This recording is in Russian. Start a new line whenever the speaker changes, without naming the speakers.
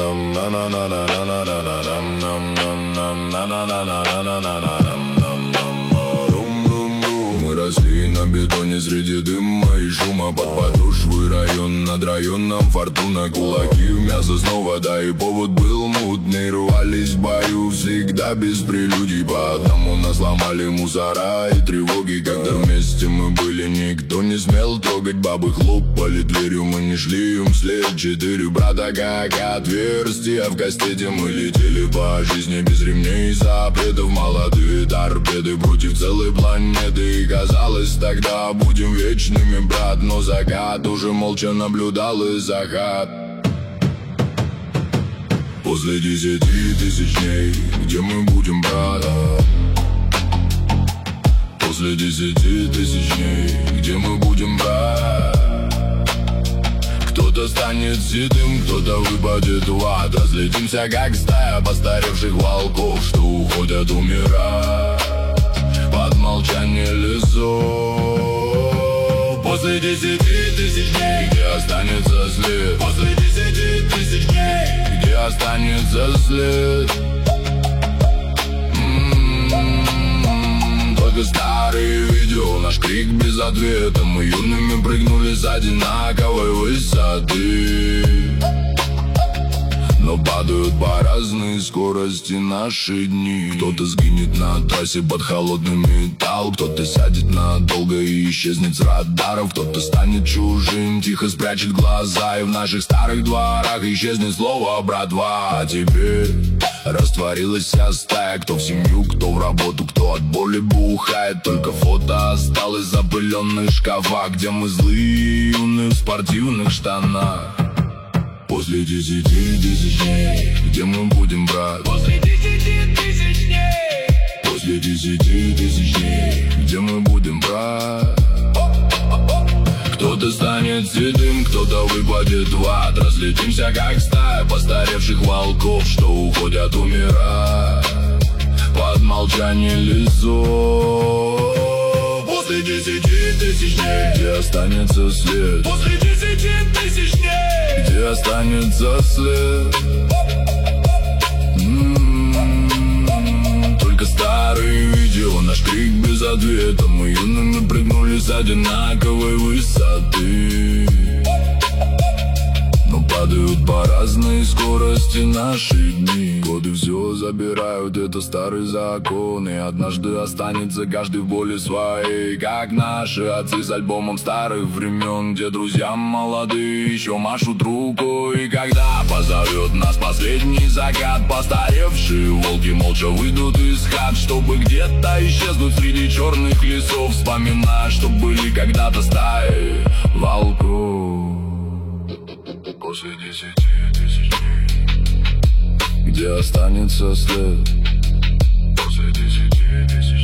Мы росли на бетоне среди дыма и шума. Под подошвой район, над районом фортуна. Кулаки в мясо снова, да и повод был мутный. Рвались в бою всегда без прелюдий. По одному нас ломали мусора и тревоги. Когда вместе мы были, никто не смел трогать. Бабы хлопали дверью, мы не шли им вслед. 4 брата как отверстия в кастете. Мы летели по жизни без ремней и запретов. Молодые торпеды против целой планеты. И казалось, тогда будем вечными, брат. Но закат уже молча наблюдал и закат. После 10 тысяч дней, где мы будем, брат? После 10 тысяч дней, где мы будем, брат? Кто-то станет седым, кто-то выпадет в ад. Разлетимся, как стая постаревших волков, что уходят умирать под молчание лесов. После 10 тысяч дней, где останется след? После 10 тысяч дней, где останется след? Только старые видео, наш крик без ответа. Мы юными прыгнули с одинаковой высоты, но падают по разной скорости наши дни. Кто-то сгинет на трассе под холодный металл, кто-то сядет надолго и исчезнет с радаров. Кто-то станет чужим, тихо спрячет глаза, и в наших старых дворах исчезнет слово братва. А теперь растворилась вся стая, кто в семью, кто в работу, кто от боли бухает. Только фото осталось в запыленных шкафах, где мы злые юные в спортивных штанах. После 10 тысяч дней, где мы будем, брат? После 10 тысяч дней, после 10 тысяч дней, где мы будем, брат? Кто-то станет седым, кто-то выпадет в ад. Разлетимся, как стая постаревших волков, что уходят умирать под молчание лесов. После 10 тысяч дней, где останется след? После 10 тысяч дней, где останется след? Только старые видео, наш крик без ответа. Мы юными прыгнули с одинаковой высоты, но падают по разной скорости наши дни. Годы все забирают, это старый закон, и однажды останется каждый в боли своей, как наши отцы с альбомом старых времен, где друзья молодые еще машут рукой. И когда позовет нас последний закат, постаревшие волки молча выйдут из хат, чтобы где-то исчезнуть среди черных лесов, вспоминая, что были когда-то стаи волков. После 10 тысяч дней, где останется след? После 10 тысяч